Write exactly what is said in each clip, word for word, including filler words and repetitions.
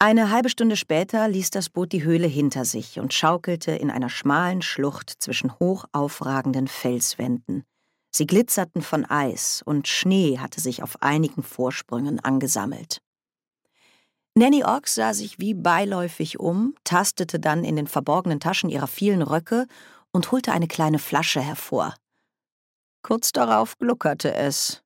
Eine halbe Stunde später ließ das Boot die Höhle hinter sich und schaukelte in einer schmalen Schlucht zwischen hoch aufragenden Felswänden. Sie glitzerten von Eis und Schnee hatte sich auf einigen Vorsprüngen angesammelt. Nanny Ogg sah sich wie beiläufig um, tastete dann in den verborgenen Taschen ihrer vielen Röcke und holte eine kleine Flasche hervor. Kurz darauf gluckerte es.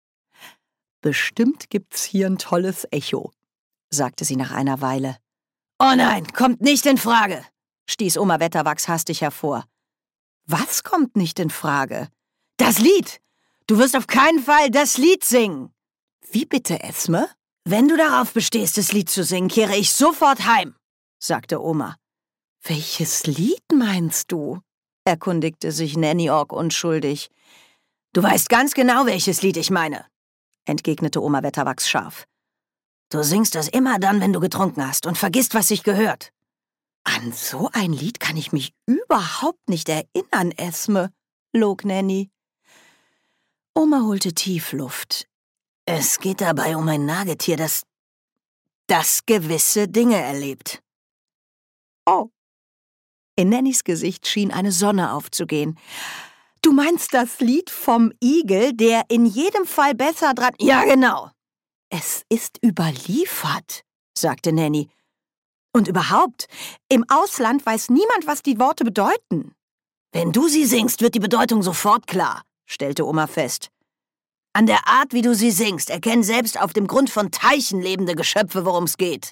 »Bestimmt gibt's hier ein tolles Echo«, sagte sie nach einer Weile. »Oh nein, kommt nicht in Frage«, stieß Oma Wetterwachs hastig hervor. »Was kommt nicht in Frage?« »Das Lied! Du wirst auf keinen Fall das Lied singen!« »Wie bitte, Esme?« »Wenn du darauf bestehst, das Lied zu singen, kehre ich sofort heim«, sagte Oma. »Welches Lied meinst du?« erkundigte sich Nanny Ogg unschuldig. »Du weißt ganz genau, welches Lied ich meine«, entgegnete Oma Wetterwachs scharf. »Du singst das immer dann, wenn du getrunken hast und vergisst, was sich gehört.« »An so ein Lied kann ich mich überhaupt nicht erinnern, Esme«, log Nanny. Oma holte tief Luft. »Es geht dabei um ein Nagetier, das, das gewisse Dinge erlebt.« »Oh.« In Nannys Gesicht schien eine Sonne aufzugehen. »Du meinst das Lied vom Igel, der in jedem Fall besser dran...« »Ja, genau.« »Es ist überliefert«, sagte Nanny. »Und überhaupt, im Ausland weiß niemand, was die Worte bedeuten.« »Wenn du sie singst, wird die Bedeutung sofort klar«, stellte Oma fest. »An der Art, wie du sie singst, erkennen selbst auf dem Grund von Teichen lebende Geschöpfe, worum es geht.«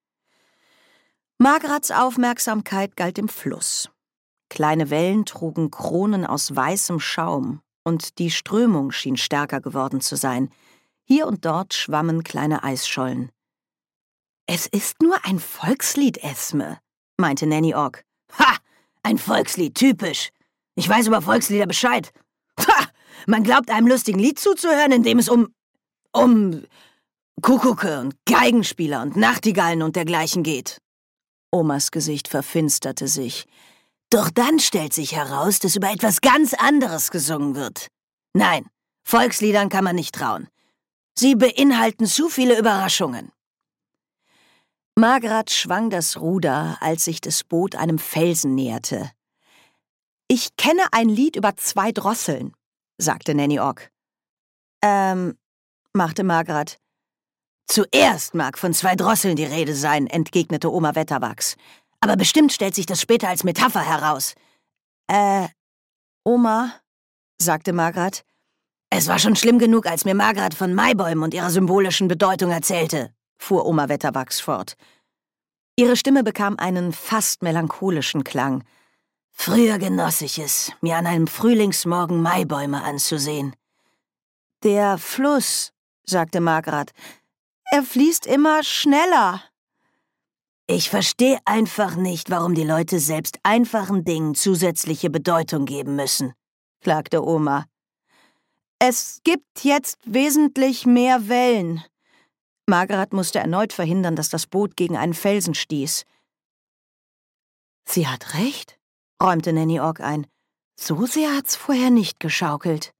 Margrats Aufmerksamkeit galt dem Fluss. Kleine Wellen trugen Kronen aus weißem Schaum, und die Strömung schien stärker geworden zu sein. Hier und dort schwammen kleine Eisschollen. »Es ist nur ein Volkslied, Esme«, meinte Nanny Ogg. »Ha! Ein Volkslied, typisch. Ich weiß über Volkslieder Bescheid. Ha! Man glaubt, einem lustigen Lied zuzuhören, in dem es um... um... Kuckucke und Geigenspieler und Nachtigallen und dergleichen geht.« Omas Gesicht verfinsterte sich. »Doch dann stellt sich heraus, dass über etwas ganz anderes gesungen wird. Nein, Volksliedern kann man nicht trauen. Sie beinhalten zu viele Überraschungen.« Margrat schwang das Ruder, als sich das Boot einem Felsen näherte. »Ich kenne ein Lied über zwei Drosseln«, sagte Nanny Ogg. Ähm, machte Margrat. »Zuerst mag von zwei Drosseln die Rede sein«, entgegnete Oma Wetterwachs. »Aber bestimmt stellt sich das später als Metapher heraus.« »Äh, Oma«, sagte Margrat. »Es war schon schlimm genug, als mir Margrat von Maibäumen und ihrer symbolischen Bedeutung erzählte«, fuhr Oma Wetterwachs fort. Ihre Stimme bekam einen fast melancholischen Klang. »Früher genoss ich es, mir an einem Frühlingsmorgen Maibäume anzusehen.« »Der Fluss«, sagte Margrat, »er fließt immer schneller.« »Ich verstehe einfach nicht, warum die Leute selbst einfachen Dingen zusätzliche Bedeutung geben müssen«, klagte Oma. »Es gibt jetzt wesentlich mehr Wellen.« Margrat musste erneut verhindern, dass das Boot gegen einen Felsen stieß. »Sie hat recht«, räumte Nanny Ogg ein. »So sehr hat's vorher nicht geschaukelt.«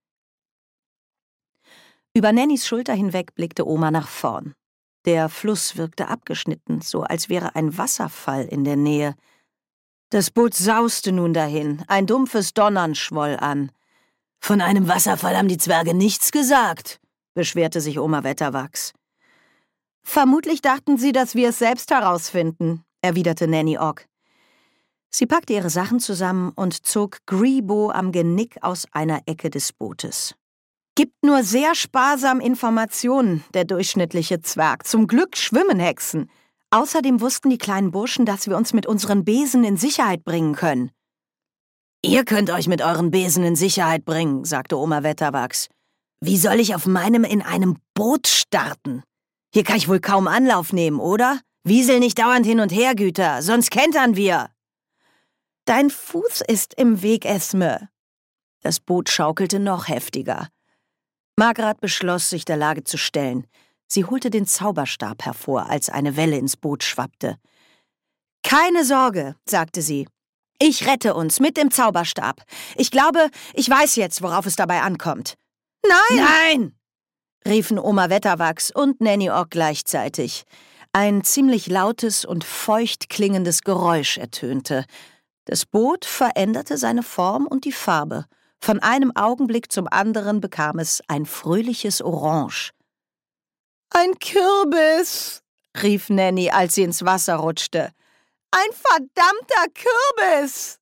Über Nannys Schulter hinweg blickte Oma nach vorn. Der Fluss wirkte abgeschnitten, so als wäre ein Wasserfall in der Nähe. Das Boot sauste nun dahin, ein dumpfes Donnern schwoll an. »Von einem Wasserfall haben die Zwerge nichts gesagt«, beschwerte sich Oma Wetterwachs. »Vermutlich dachten sie, dass wir es selbst herausfinden«, erwiderte Nanny Ogg. Sie packte ihre Sachen zusammen und zog Greebo am Genick aus einer Ecke des Bootes. »Gibt nur sehr sparsam Informationen, der durchschnittliche Zwerg. Zum Glück schwimmen Hexen. Außerdem wussten die kleinen Burschen, dass wir uns mit unseren Besen in Sicherheit bringen können.« »Ihr könnt euch mit euren Besen in Sicherheit bringen«, sagte Oma Wetterwachs. »Wie soll ich auf meinem in einem Boot starten? Hier kann ich wohl kaum Anlauf nehmen, oder? Wiesel nicht dauernd hin und her, Güter, sonst kentern wir.« »Dein Fuß ist im Weg, Esme.« Das Boot schaukelte noch heftiger. Margrat beschloss, sich der Lage zu stellen. Sie holte den Zauberstab hervor, als eine Welle ins Boot schwappte. »Keine Sorge«, sagte sie. »Ich rette uns mit dem Zauberstab. Ich glaube, ich weiß jetzt, worauf es dabei ankommt.« »Nein!« »Nein!« riefen Oma Wetterwachs und Nanny Ogg gleichzeitig. Ein ziemlich lautes und feucht klingendes Geräusch ertönte. Das Boot veränderte seine Form und die Farbe. Von einem Augenblick zum anderen bekam es ein fröhliches Orange. »Ein Kürbis«, rief Nanny, als sie ins Wasser rutschte. »Ein verdammter Kürbis!«